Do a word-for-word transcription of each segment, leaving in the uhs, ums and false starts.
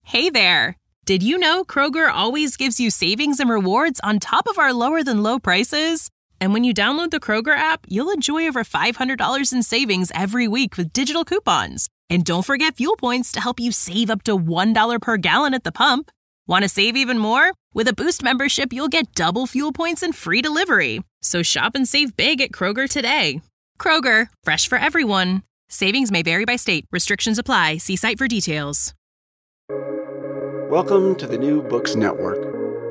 Hey there! Did you know Kroger always gives you savings and rewards on top of our lower-than-low prices? And when you download the Kroger app, you'll enjoy over five hundred dollars in savings every week with digital coupons. And don't forget fuel points to help you save up to one dollar per gallon at the pump. Want to save even more? With a Boost membership, you'll get double fuel points and free delivery. So shop and save big at Kroger today. Kroger, fresh for everyone. Savings may vary by state. Restrictions apply. See site for details. Welcome to the New Books Network.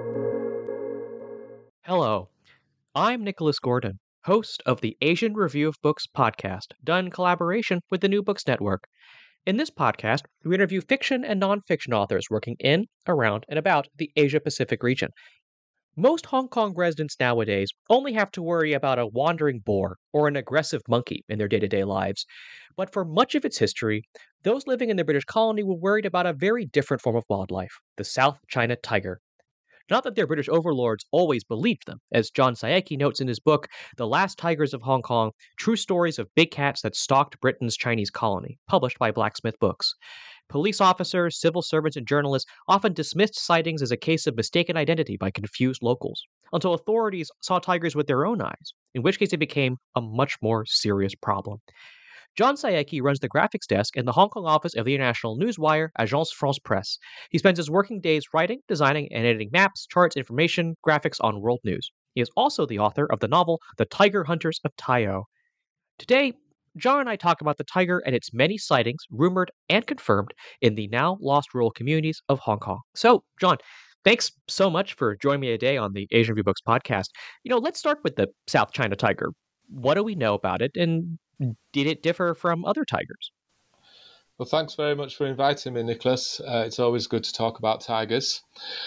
Hello, I'm Nicholas Gordon, host of the Asian Review of Books podcast, done in collaboration with the New Books Network. In this podcast, we interview fiction and nonfiction authors working in, around, and about the Asia-Pacific region. Most Hong Kong residents nowadays only have to worry about a wandering boar or an aggressive monkey in their day-to-day lives. But for much of its history, those living in the British colony were worried about a very different form of wildlife, the South China tiger. Not that their British overlords always believed them, as John Saeki notes in his book, The Last Tigers of Hong Kong, True Stories of Big Cats That Stalked Britain's Chinese Colony, published by Blacksmith Books. Police officers, civil servants, and journalists often dismissed sightings as a case of mistaken identity by confused locals, until authorities saw tigers with their own eyes, in which case it became a much more serious problem. John Saeki runs the graphics desk in the Hong Kong office of the international newswire Agence France Presse. He spends his working days writing, designing, and editing maps, charts, information, graphics on world news. He is also the author of the novel The Tiger Hunters of Taiyo. Today, John and I talk about the tiger and its many sightings, rumored and confirmed, in the now lost rural communities of Hong Kong. So, John, thanks so much for joining me today on the Asian Review Books podcast. You know, let's start with the South China tiger. What do we know about it, and did it differ from other tigers? Well, thanks very much for inviting me, Nicholas. Uh, it's always good to talk about tigers.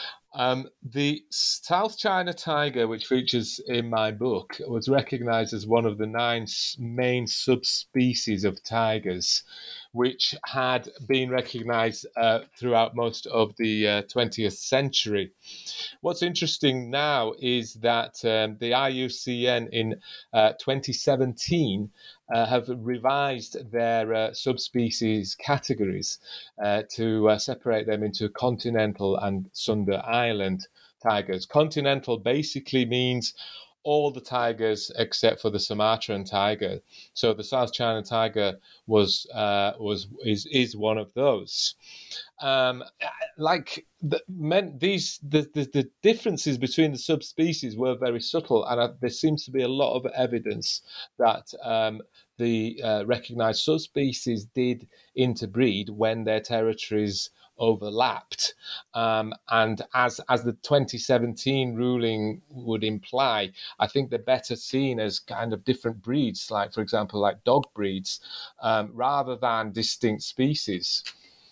Um, the South China tiger, which features in my book, was recognized as one of the nine main subspecies of tigers, which had been recognized uh, throughout most of the uh, twentieth century. What's interesting now is that um, the I U C N in uh, twenty seventeen uh, have revised their uh, subspecies categories uh, to uh, separate them into continental and Sunda Island tigers. Continental basically means all the tigers except for the Sumatran tiger. So the South China tiger was uh, was is is one of those. Um, like the, men, these the, the the differences between the subspecies were very subtle, and uh, there seems to be a lot of evidence that um, the uh, recognized subspecies did interbreed when their territories overlapped, um, and as as the twenty seventeen ruling would imply, I think they're better seen as kind of different breeds, like for example, like dog breeds, um, rather than distinct species.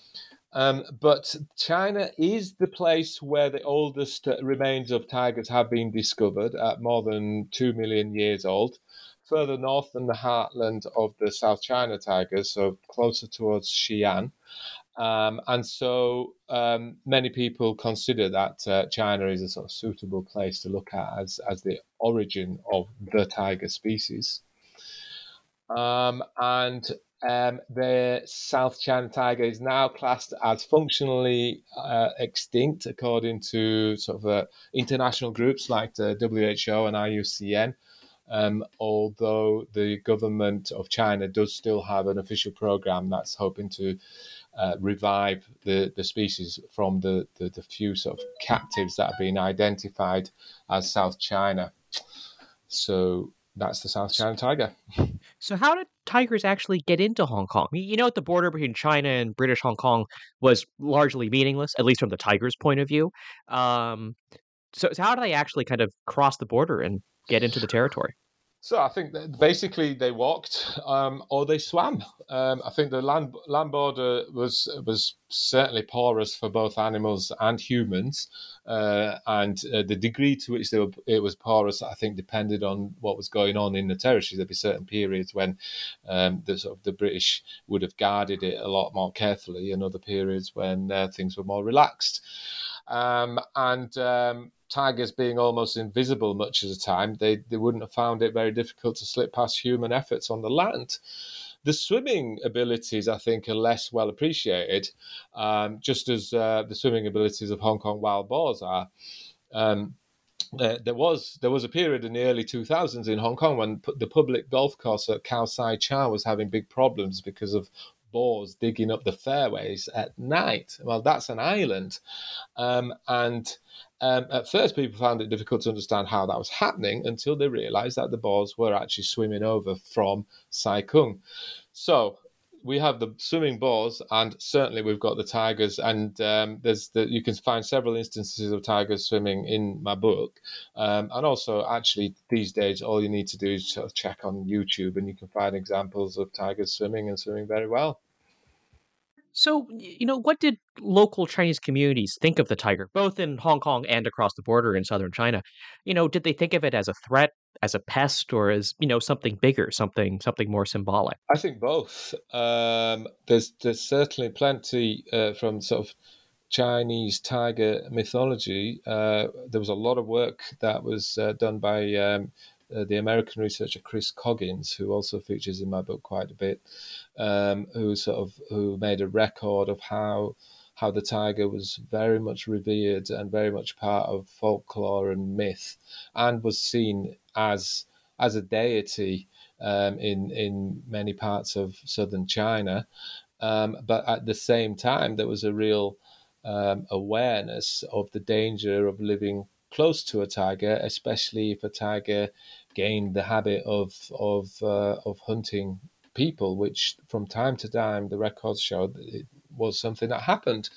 Um, but China is the place where the oldest remains of tigers have been discovered at more than two million years old. Further north than the heartland of the South China tigers, so closer towards Xi'an. Um, and so um, many people consider that uh, China is a sort of suitable place to look at as, as the origin of the tiger species. Um, and um, the South China tiger is now classed as functionally uh, extinct according to sort of uh, international groups like the W H O and I U C N. Um, although the government of China does still have an official program that's hoping to uh, revive the, the species from the, the, the few sort of captives that have been identified as South China. So that's the South China tiger. So how did tigers actually get into Hong Kong? You know, the border between China and British Hong Kong was largely meaningless, at least from the tiger's point of view. Um, so, so how do they actually kind of cross the border and get into the territory? So I think that basically they walked um, or they swam. Um, I think the land land border was was certainly porous for both animals and humans, uh, and uh, the degree to which they were, it was porous, I think, depended on what was going on in the territory. There'd be certain periods when um, the sort of the British would have guarded it a lot more carefully, and other periods when uh, things were more relaxed. Um, and um, tigers being almost invisible much of the time, they, they wouldn't have found it very difficult to slip past human efforts on the land. The swimming abilities, I think, are less well appreciated, um, just as uh, the swimming abilities of Hong Kong wild boars are. Um, uh, there was there was a period in the early two thousands in Hong Kong when the public golf course at Khao Sai Chau was having big problems because of boars digging up the fairways at night. Well, that's an island. Um, and um, at first, people found it difficult to understand how that was happening until they realized that the boars were actually swimming over from Sai Kung. So we have the swimming boars, and certainly we've got the tigers. And um, there's the, you can find several instances of tigers swimming in my book. Um, and also, actually, these days, all you need to do is sort of check on YouTube, and you can find examples of tigers swimming and swimming very well. So, you know, what did local Chinese communities think of the tiger, both in Hong Kong and across the border in southern China? You know, did they think of it as a threat, as a pest, or as, you know, something bigger, something something more symbolic? I think both. Um, there's there's certainly plenty uh, from sort of Chinese tiger mythology. Uh, there was a lot of work that was uh, done by um, uh, the American researcher Chris Coggins, who also features in my book quite a bit, um, who sort of who made a record of how how the tiger was very much revered and very much part of folklore and myth, and was seen as as a deity um, in in many parts of southern China. Um, but at the same time, there was a real um, awareness of the danger of living close to a tiger, especially if a tiger gained the habit of of uh, of hunting people, which from time to time the records showed that it was something that happened.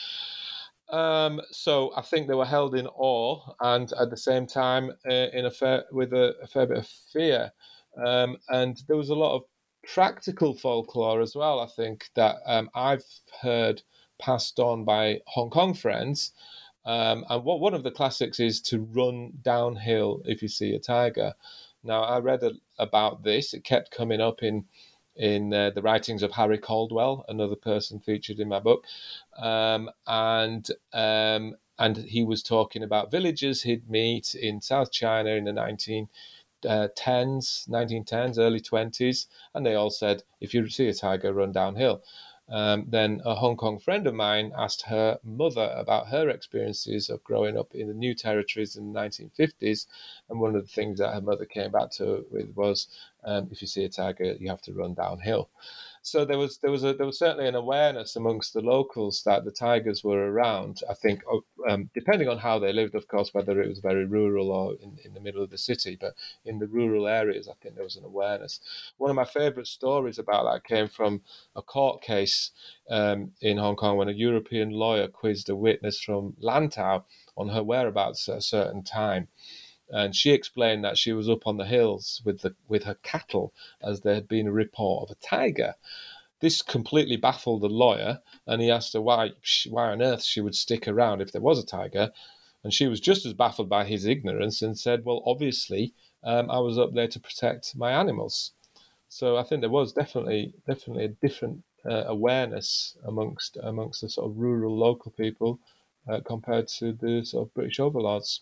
Um, so I think they were held in awe, and at the same time uh, in a fair, with a, a fair bit of fear. Um, and there was a lot of practical folklore as well, I think, that um, I've heard passed on by Hong Kong friends. Um, and what one of the classics is to run downhill if you see a tiger. Now, I read a, about this. It kept coming up in in uh, the writings of Harry Caldwell, another person featured in my book, um, and um, and he was talking about villagers he'd meet in South China in the nineteen tens, nineteen tens, early twenties, and they all said, if you see a tiger, run downhill. Um, then a Hong Kong friend of mine asked her mother about her experiences of growing up in the New Territories in the nineteen fifties, and one of the things that her mother came back to with was, um, if you see a tiger, you have to run downhill. So there was there was a, there was certainly an awareness amongst the locals that the tigers were around. I think, um, depending on how they lived, of course, whether it was very rural or in, in the middle of the city, but in the rural areas, I think there was an awareness. One of my favourite stories about that came from a court case um, in Hong Kong when a European lawyer quizzed a witness from Lantau on her whereabouts at a certain time. And she explained that she was up on the hills with the with her cattle as there had been a report of a tiger. This completely baffled the lawyer, and he asked her why she, why on earth she would stick around if there was a tiger. And she was just as baffled by his ignorance and said, well, obviously, um, I was up there to protect my animals. So I think there was definitely definitely a different uh, awareness amongst amongst the sort of rural local people uh, compared to the sort of British overlords.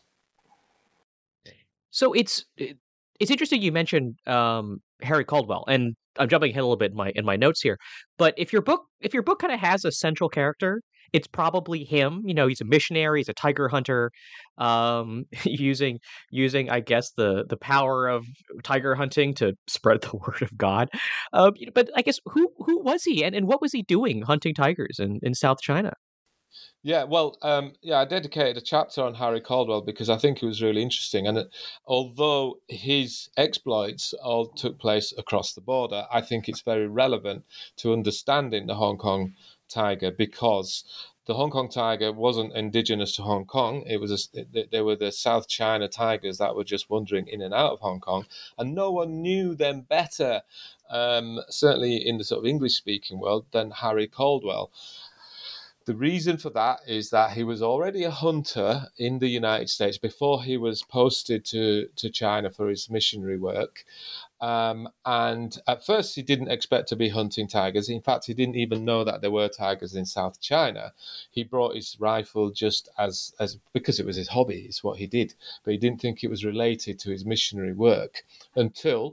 So it's it's interesting you mentioned um, Harry Caldwell, and I'm jumping ahead a little bit in my in my notes here. But if your book if your book kind of has a central character, it's probably him. You know, he's a missionary, he's a tiger hunter, um, using using I guess the the power of tiger hunting to spread the word of God. Um, but I guess who who was he, and, and what was he doing hunting tigers in, in South China? Yeah, well, um, yeah, I dedicated a chapter on Harry Caldwell because I think it was really interesting. And it, although his exploits all took place across the border, I think it's very relevant to understanding the Hong Kong tiger because the Hong Kong tiger wasn't indigenous to Hong Kong. It was a, they were the South China tigers that were just wandering in and out of Hong Kong, and no one knew them better, um, certainly in the sort of English-speaking world, than Harry Caldwell. The reason for that is that he was already a hunter in the United States before he was posted to, to China for his missionary work. Um, and at first, he didn't expect to be hunting tigers. In fact, he didn't even know that there were tigers in South China. He brought his rifle just as, as because it was his hobby. It's what he did. But he didn't think it was related to his missionary work until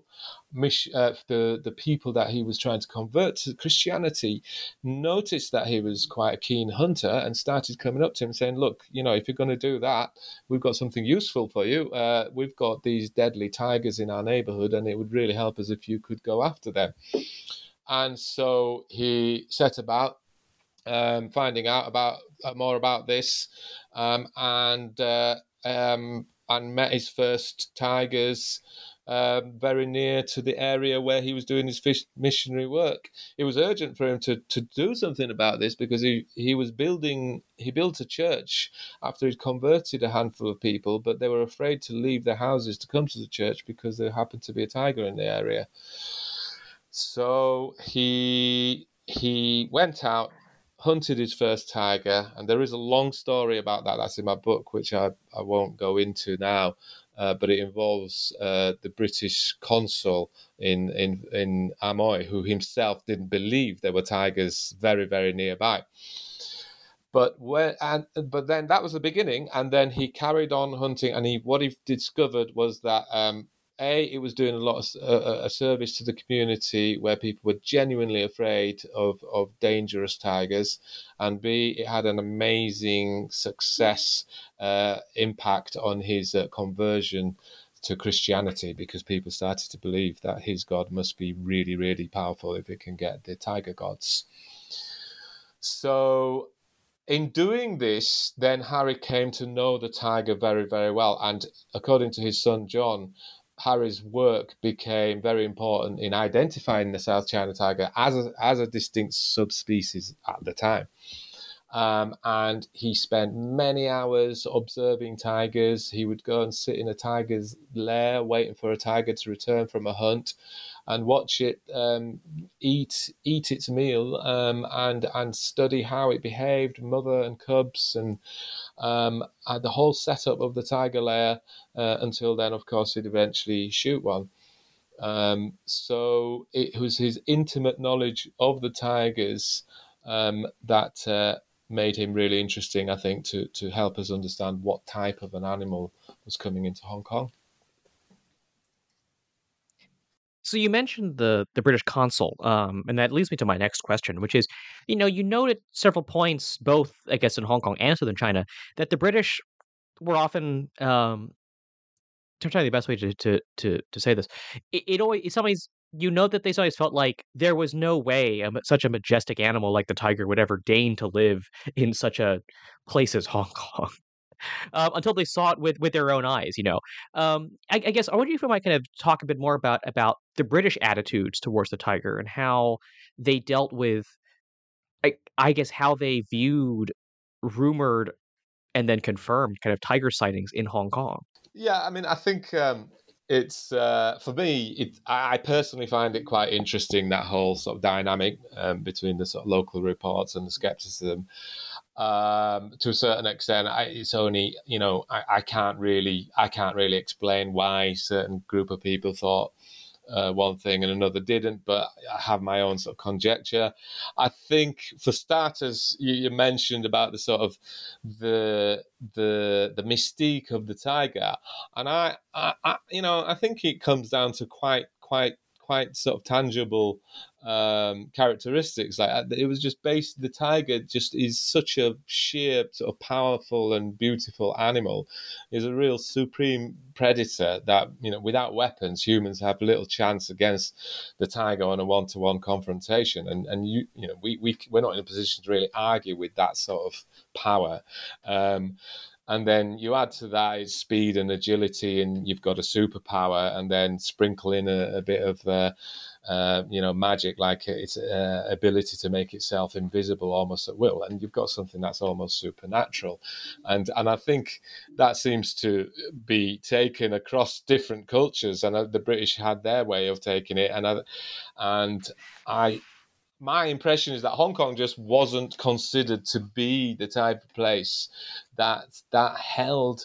mission, uh, the the people that he was trying to convert to Christianity noticed that he was quite a keen hunter and started coming up to him saying, "Look, you know, if you're going to do that, we've got something useful for you. Uh, we've got these deadly tigers in our neighborhood, and it would really help us if you could go after them." And so he set about um, finding out about uh, more about this, um, and uh, um, and met his first tigers uh, very near to the area where he was doing his fish missionary work. It was urgent for him to, to do something about this because he, he was building he built a church after he'd converted a handful of people, but they were afraid to leave their houses to come to the church because there happened to be a tiger in the area. So he he went out, hunted his first tiger, and there is a long story about that. That's in my book, which I, I won't go into now, uh, but it involves uh, the British consul in, in, in Amoy, who himself didn't believe there were tigers very, very nearby. But when, and but then that was the beginning, and then he carried on hunting, and he what he discovered was that um, A, it was doing a lot of uh, a service to the community where people were genuinely afraid of, of dangerous tigers, and B, it had an amazing success uh, impact on his uh, conversion to Christianity, because people started to believe that his God must be really, really powerful if it can get the tiger gods. So in doing this, then Harry came to know the tiger very, very well. And according to his son, John, Harry's work became very important in identifying the South China tiger as a, as a distinct subspecies at the time. Um, and he spent many hours observing tigers. He would go and sit in a tiger's lair, waiting for a tiger to return from a hunt, and watch it um, eat eat its meal, um, and and study how it behaved, mother and cubs, and um, and the whole setup of the tiger lair. Uh, until then, of course, he'd eventually shoot one. Um, so it was his intimate knowledge of the tigers um, that uh, made him really interesting, I think, to to help us understand what type of an animal was coming into Hong Kong. So you mentioned the the British consul, um, and that leads me to my next question, which is, you know, you noted several points, both I guess in Hong Kong and Southern China, that the British were often, um, I'm trying the best way to to to to say this. It, it always it always you know that they always felt like there was no way a, such a majestic animal like the tiger would ever deign to live in such a place as Hong Kong. Um, until they saw it with with their own eyes, you know. Um, I, I guess I wonder if you might kind of talk a bit more about about the British attitudes towards the tiger and how they dealt with, I, I guess, how they viewed rumored and then confirmed kind of tiger sightings in Hong Kong. Yeah, I mean, I think um, it's uh, for me. It, I personally find it quite interesting, that whole sort of dynamic um, between the sort of local reports and the skepticism. Um, to a certain extent, I, it's only you know I, I can't really I can't really explain why a certain group of people thought uh, one thing and another didn't, but I have my own sort of conjecture. I think, for starters, you, you mentioned about the sort of the the the mystique of the tiger, and I, I, I you know I think it comes down to quite quite quite sort of tangible um, characteristics. Like, it was just based, the tiger just is such a sheer sort of powerful and beautiful animal. Is a real supreme predator that, you know, without weapons, humans have little chance against the tiger on a one-to-one confrontation. And and you you know we we we're not in a position to really argue with that sort of power. Um, And then you add to that its speed and agility, and you've got a superpower, and then sprinkle in a, a bit of, uh, uh, you know, magic, like its uh, ability to make itself invisible almost at will, and you've got something that's almost supernatural. And and I think that seems to be taken across different cultures, and uh, the British had their way of taking it, and I, and I. My impression is that Hong Kong just wasn't considered to be the type of place that that held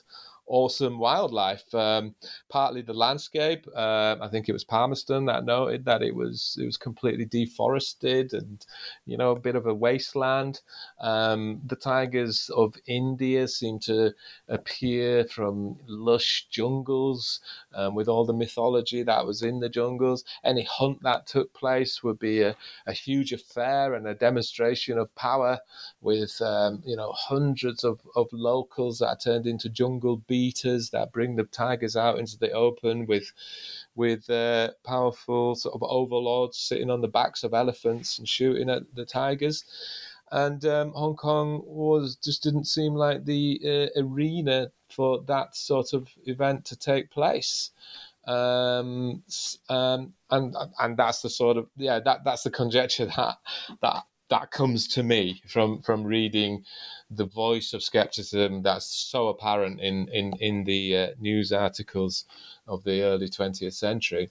awesome wildlife. Um, partly the landscape. Uh, I think it was Palmerston that noted that it was it was completely deforested and, you know, a bit of a wasteland. Um, the tigers of India seem to appear from lush jungles um, with all the mythology that was in the jungles. Any hunt that took place would be a, a huge affair and a demonstration of power with, um, you know, hundreds of, of locals that are turned into jungle beaters that bring the tigers out into the open with with uh, powerful sort of overlords sitting on the backs of elephants and shooting at the tigers. And um, Hong Kong was just didn't seem like the uh, arena for that sort of event to take place. Um, um, and and that's the sort of yeah that that's the conjecture that that that comes to me from from reading the voice of skepticism that's so apparent in in in the uh, news articles of the early twentieth century.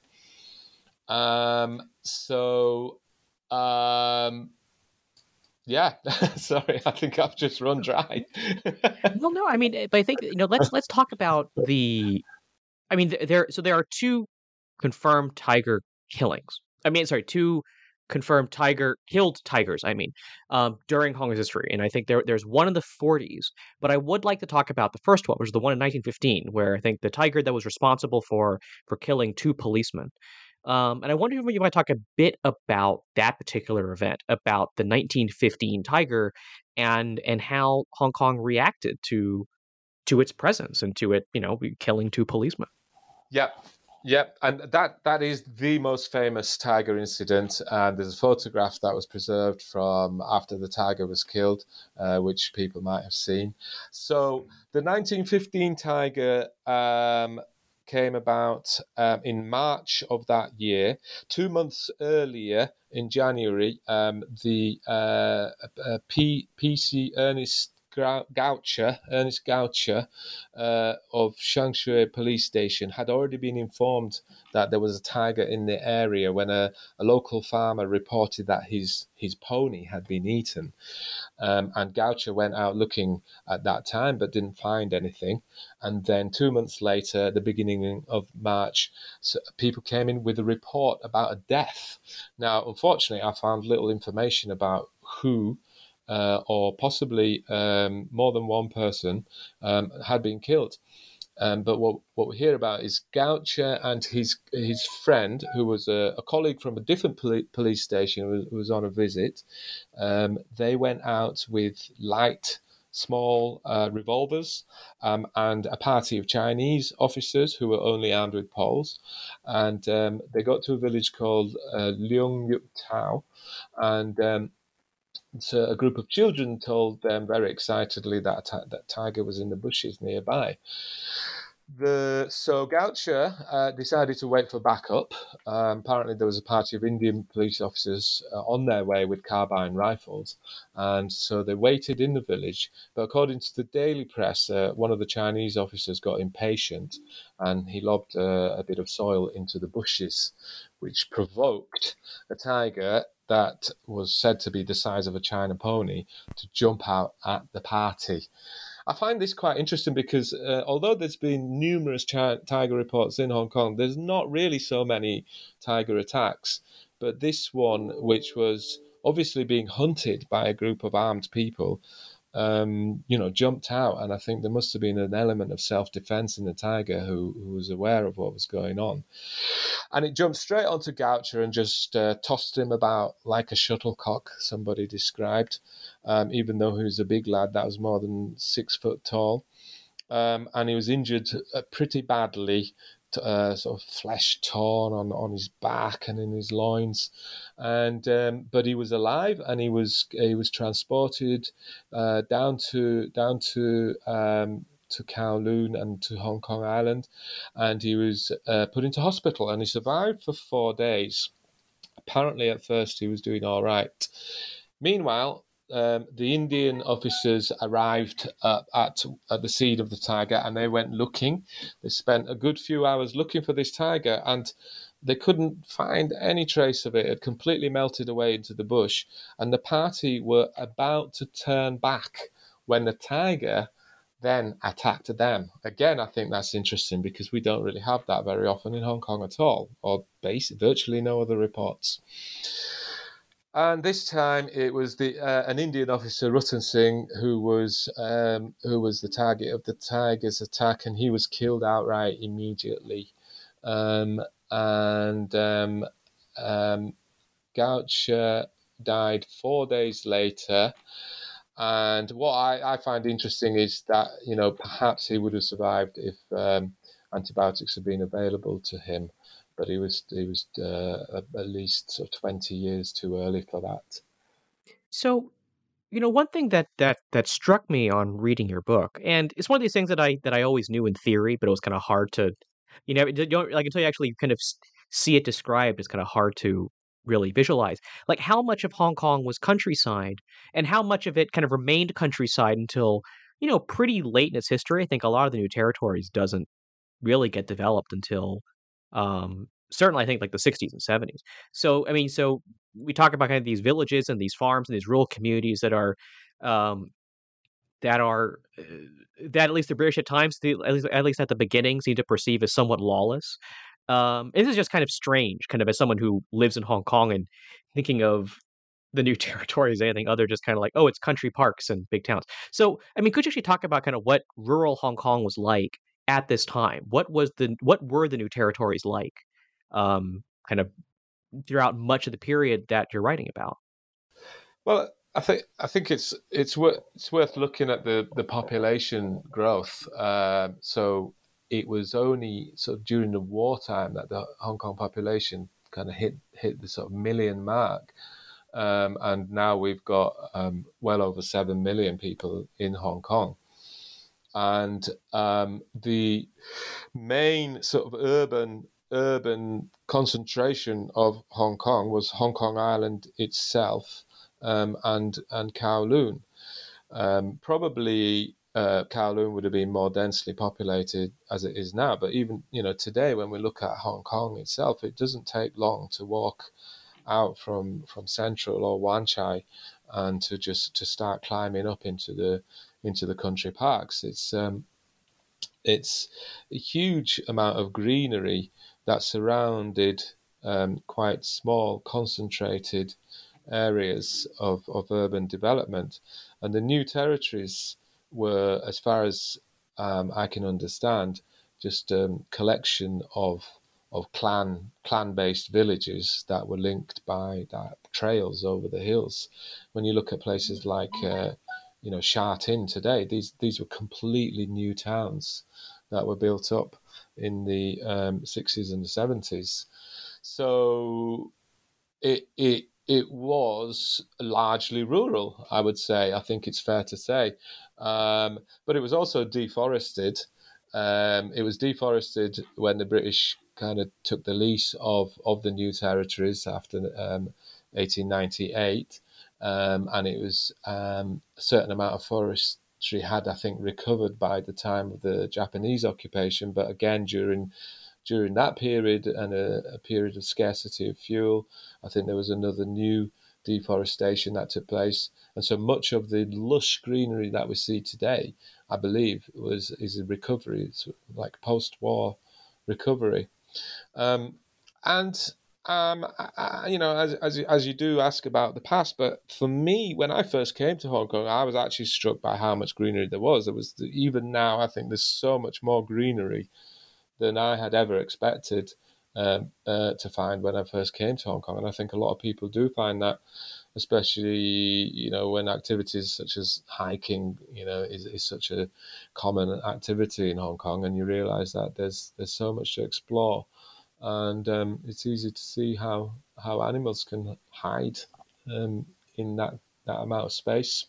Um, so. Um, Yeah, sorry, I think I've just run dry. Well, no, I mean, but I think, you know, let's let's talk about the. I mean, there. So there are two confirmed tiger killings. I mean, sorry, two confirmed tiger killed tigers. I mean, um, during Hong Kong's history, and I think there there's one in the forties. But I would like to talk about the first one, which is the one in nineteen fifteen, where I think the tiger that was responsible for for killing two policemen. Um, and I wonder if you might talk a bit about that particular event, about the nineteen fifteen tiger, and and how Hong Kong reacted to to its presence and to it, you know, killing two policemen. Yep. Yep, and that that is the most famous tiger incident. And there's a photograph that was preserved from after the tiger was killed, uh, which people might have seen. So the nineteen fifteen tiger um, came about um, in March of that year. Two months earlier, in January, um, the uh, uh, P- PC Ernest Goucher, Ernest Goucher uh, of Shangshui Police Station had already been informed that there was a tiger in the area when a, a local farmer reported that his his pony had been eaten. Um, and Goucher went out looking at that time but didn't find anything. And then two months later, the beginning of March, so people came in with a report about a death. Now, unfortunately, I found little information about who Uh, or possibly um, more than one person um, had been killed. Um, but what, what we hear about is Goucher and his his friend, who was a, a colleague from a different poli- police station, who was, who was on a visit. Um, they went out with light, small uh, revolvers um, and a party of Chinese officers who were only armed with poles. And um, they got to a village called uh, Leung Yuk Tao, and um, so a group of children told them very excitedly that a that tiger was in the bushes nearby. The so Goucher uh, decided to wait for backup. Um, apparently, there was a party of Indian police officers uh, on their way with carbine rifles, and so they waited in the village. But according to the daily press, uh, one of the Chinese officers got impatient, and he lobbed uh, a bit of soil into the bushes, which provoked a tiger that was said to be the size of a China pony to jump out at the party. I find this quite interesting because uh, although there's been numerous chi- tiger reports in Hong Kong, there's not really so many tiger attacks. But this one, which was obviously being hunted by a group of armed people, um, you know, jumped out. And I think there must have been an element of self-defense in the tiger who, who was aware of what was going on. And it jumped straight onto Goucher and just uh, tossed him about like a shuttlecock, somebody described, um, even though he was a big lad that was more than six foot tall. Um, and he was injured uh, pretty badly, uh, sort of flesh torn on, on his back and in his loins. And um, but he was alive, and he was he was transported uh, down to down to um, to Kowloon and to Hong Kong Island, and he was uh, put into hospital, and he survived for four days. Apparently, at first, he was doing all right. Meanwhile, um, the Indian officers arrived uh, at at the scene of the tiger, and they went looking. They spent a good few hours looking for this tiger, and they couldn't find any trace of it. It had completely melted away into the bush, and the party were about to turn back when the tiger then attacked them. Again, I think that's interesting because we don't really have that very often in Hong Kong at all, or basically virtually no other reports. And this time it was the uh, an Indian officer, Ratan Singh, who was um, who was the target of the Tigers attack, and he was killed outright immediately. Um, and um, um, Goucher died four days later. And what I, I find interesting is that, you know, perhaps he would have survived if um, antibiotics had been available to him. But he was he was uh, at least sort of twenty years too early for that. So, you know, one thing that that that struck me on reading your book, and it's one of these things that I that I always knew in theory, but it was kind of hard to, you know, you don't like until you actually kind of s- see it described, it's kind of hard to really visualize. Like how much of Hong Kong was countryside, and how much of it kind of remained countryside until, you know, pretty late in its history. I think a lot of the new territories doesn't really get developed until um certainly I think like the sixties and seventies. So I mean, so we talk about kind of these villages and these farms and these rural communities that are um that are uh, that at least the British at times, the, at least at least at the beginning, seem to perceive as somewhat lawless. Um, and this is just kind of strange, kind of as someone who lives in Hong Kong and thinking of the new territory as anything other, just kind of like, oh, it's country parks and big towns. So, I mean, could you actually talk about kind of what rural Hong Kong was like at this time? What was the what were the new territories like, um, kind of throughout much of the period that you're writing about? Well, I think I think it's it's worth it's worth looking at the the population growth. Uh, so it was only sort of during the wartime that the Hong Kong population kind of hit hit the sort of million mark, um, and now we've got um, well over seven million people in Hong Kong. And um, the main sort of urban urban concentration of Hong Kong was Hong Kong Island itself, um, and and Kowloon. Um, probably uh, Kowloon would have been more densely populated as it is now, but even you know today, when we look at Hong Kong itself, it doesn't take long to walk out from from Central or Wan Chai and to just to start climbing up into the into the country parks. It's um, it's a huge amount of greenery that surrounded um, quite small, concentrated areas of, of urban development. And the new territories were, as far as um, I can understand, just a um, collection of of clan clan based villages that were linked by that trails over the hills. When you look at places like uh, you know Sha Tin today, these these were completely new towns that were built up in the um, sixties and the seventies. So it it it was largely rural, I would say. I think it's fair to say, um, but it was also deforested. Um, it was deforested when the British kind of took the lease of of the new territories after um, eighteen ninety-eight, um, and it was um, a certain amount of forestry had, I think, recovered by the time of the Japanese occupation. But again, during during that period and a, a period of scarcity of fuel, I think there was another new deforestation that took place. And so much of the lush greenery that we see today, I believe, was is a recovery. It's like post-war recovery. Um, and um, I, you know, as as as you do ask about the past, but for me, when I first came to Hong Kong, I was actually struck by how much greenery there was. There was even now, I think there's so much more greenery than I had ever expected um, uh, to find when I first came to Hong Kong. And I think a lot of people do find that, especially, you know, when activities such as hiking, you know, is, is such a common activity in Hong Kong, and you realize that there's there's so much to explore. And um, it's easy to see how, how animals can hide um, in that, that amount of space.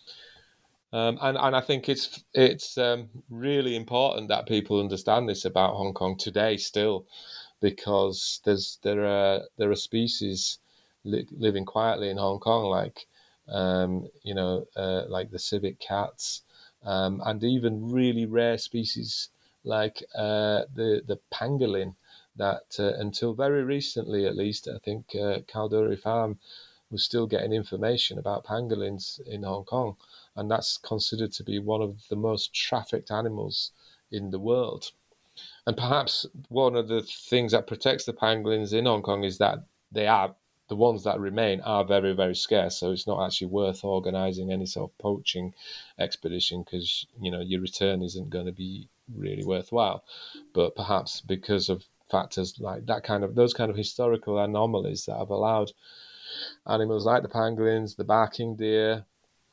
Um, and, and I think it's it's um, really important that people understand this about Hong Kong today still, because there's there are there are species li- living quietly in Hong Kong, like um, you know uh, like the civet cats, um, and even really rare species like uh, the the pangolin that uh, until very recently, at least, I think uh, Calduri Farm was still getting information about pangolins in Hong Kong. and that's considered to be one of the most trafficked animals in the world. And perhaps one of the things that protects the pangolins in Hong Kong is that they are, the ones that remain are very, very scarce. So it's not actually worth organising any sort of poaching expedition because, you know, your return isn't going to be really worthwhile. But perhaps because of factors like that kind of, those kind of historical anomalies that have allowed animals like the pangolins, the barking deer,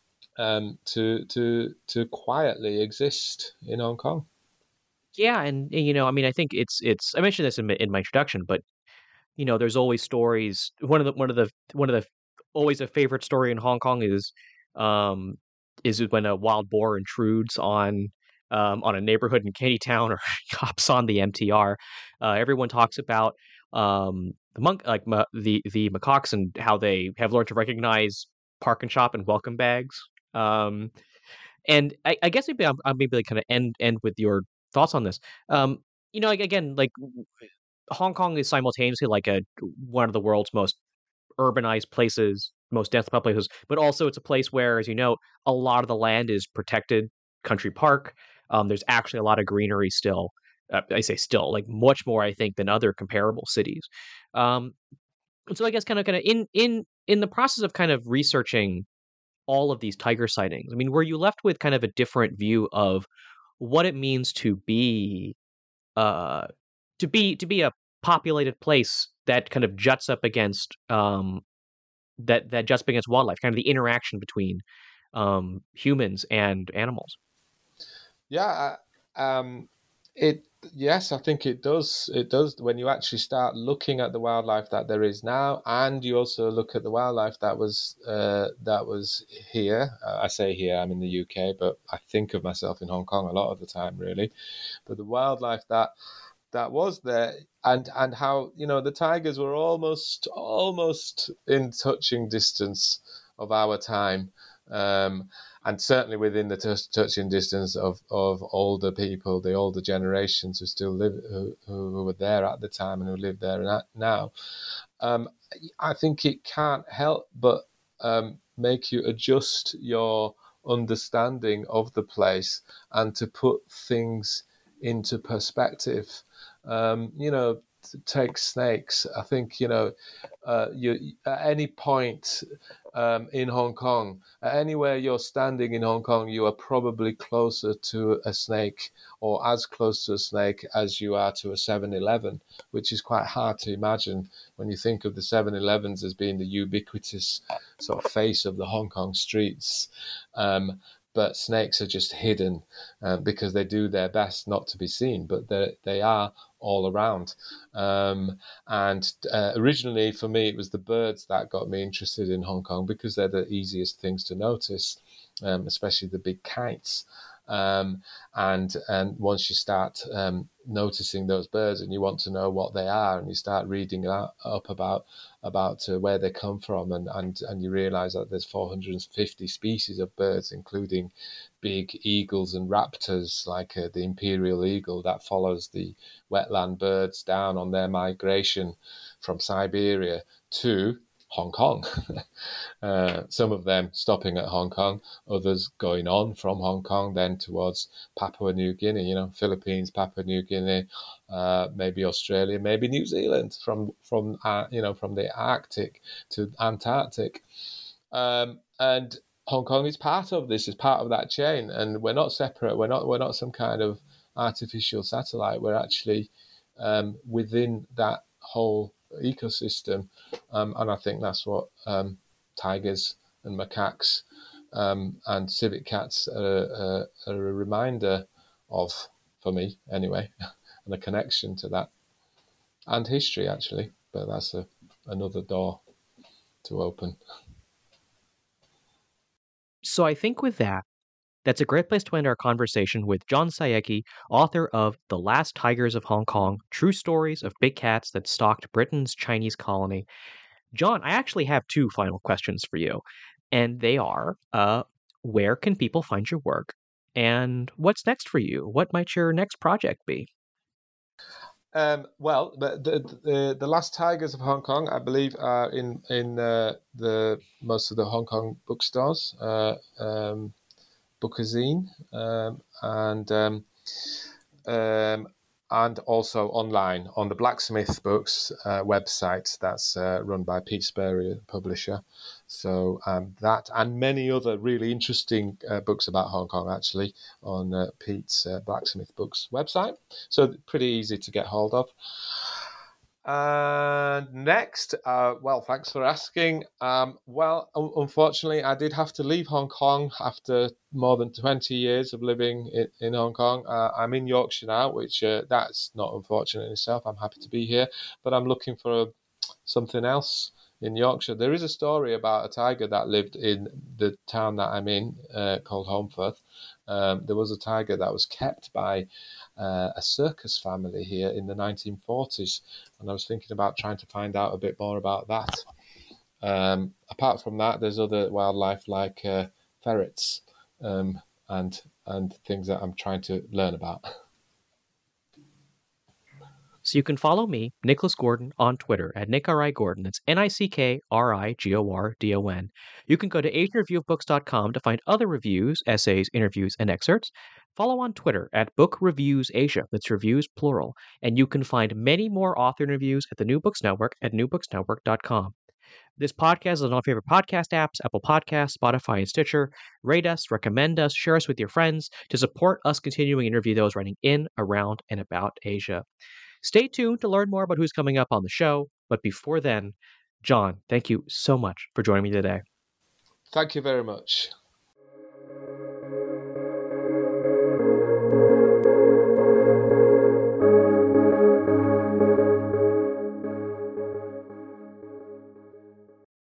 um, to to to quietly exist in Hong Kong. Yeah, and you know, I mean, I think it's it's. I mentioned this in my, in my introduction, but you know, there's always stories. One of the one of the one of the always a favorite story in Hong Kong is um is when a wild boar intrudes on um on a neighborhood in Candytown or hops on the M T R. Uh, everyone talks about um the monk like ma- the the macaques and how they have learned to recognize park and shop and welcome bags. Um, and I, I guess maybe I'm, I'm maybe like kind of end end with your thoughts on this. Um, you know, like again, like Hong Kong is simultaneously like a one of the world's most urbanized places, most densely populated places, but also it's a place where, as you know, a lot of the land is protected country park. Um, there's actually a lot of greenery still. Uh, I say still, like much more, I think, than other comparable cities. Um, and so I guess kind of kind of in in in the process of kind of researching all of these tiger sightings, I mean, were you left with kind of a different view of what it means to be uh to be to be a populated place that kind of juts up against um that that juts up against wildlife, kind of the interaction between um humans and animals? Yeah, I- um, it yes, I think it does. It does when you actually start looking at the wildlife that there is now, and you also look at the wildlife that was uh, that was here. Uh, I say here, I'm in the U K, but I think of myself in Hong Kong a lot of the time, really. But the wildlife that that was there, and and how, you know, the tigers were almost almost in touching distance of our time, um, and certainly within the touch, touching distance of, of older people, the older generations who still live, who, who were there at the time and who live there now. Um, I think it can't help but um, make you adjust your understanding of the place and to put things into perspective. Um, you know, to take snakes. I think, you know, uh, you at any point um, in Hong Kong, anywhere you're standing in Hong Kong, you are probably closer to a snake or as close to a snake as you are to a seven eleven, which is quite hard to imagine when you think of the seven elevens as being the ubiquitous sort of face of the Hong Kong streets. Um, but snakes are just hidden uh, because they do their best not to be seen, but they are all around. Um, and uh, originally for me, it was the birds that got me interested in Hong Kong because they're the easiest things to notice, um, especially the big kites. Um, and and once you start um, noticing those birds and you want to know what they are, and you start reading up about about uh, where they come from, and, and, and you realize that there's four hundred fifty species of birds, including big eagles and raptors, like uh, the imperial eagle that follows the wetland birds down on their migration from Siberia to Hong Kong. uh, some of them stopping at Hong Kong, others going on from Hong Kong then towards Papua New Guinea, you know, Philippines, Papua New Guinea, uh, maybe Australia, maybe New Zealand, from from uh, you know, from the Arctic to Antarctic, um, and Hong Kong is part of this, is part of that chain, and we're not separate. We're not we're not some kind of artificial satellite. We're actually um, within that whole ecosystem, um, and I think that's what um, tigers and macaques um, and civet cats are, are, are a reminder of, for me anyway, and a connection to that, and history actually. But that's a, another door to open. So I think with that, that's a great place to end our conversation with John Sayegh, author of The Last Tigers of Hong Kong, True Stories of Big Cats That Stalked Britain's Chinese Colony. John, I actually have two final questions for you, and they are, uh, where can people find your work? And what's next for you? What might your next project be? Um, well, the, the the the Last Tigers of Hong Kong, I believe, are in in uh, the most of the Hong Kong bookstores. Uh, um, Bookazine, um, and um, um, and also online on the Blacksmith Books uh, website that's uh, run by Pete Sperry, the publisher. So um, that and many other really interesting uh, books about Hong Kong actually on uh, Pete's uh, Blacksmith Books website. So pretty easy to get hold of. And next, uh, well, thanks for asking. Um, well, un- unfortunately, I did have to leave Hong Kong after more than twenty years of living in, in Hong Kong. Uh, I'm in Yorkshire now, which uh, that's not unfortunate in itself. I'm happy to be here, but I'm looking for a, something else in Yorkshire. There is a story about a tiger that lived in the town that I'm in, uh, called Holmfirth. Um, there was a tiger that was kept by uh, a circus family here in the nineteen forties, and I was thinking about trying to find out a bit more about that. Um, apart from that, there's other wildlife like uh, ferrets um, and and things that I'm trying to learn about. So you can follow me, Nicholas Gordon, on Twitter at Nick R I Gordon. That's N I C K R I G O R D O N. You can go to asian review of books dot com to find other reviews, essays, interviews, and excerpts. Follow on Twitter at Book Reviews Asia. That's reviews plural. And you can find many more author interviews at the New Books Network at new books network dot com. This podcast is on all favorite podcast apps, Apple Podcasts, Spotify, and Stitcher. Rate us, recommend us, share us with your friends to support us continuing to interview those writing in, around, and about Asia. Stay tuned to learn more about who's coming up on the show. But before then, John, thank you so much for joining me today. Thank you very much.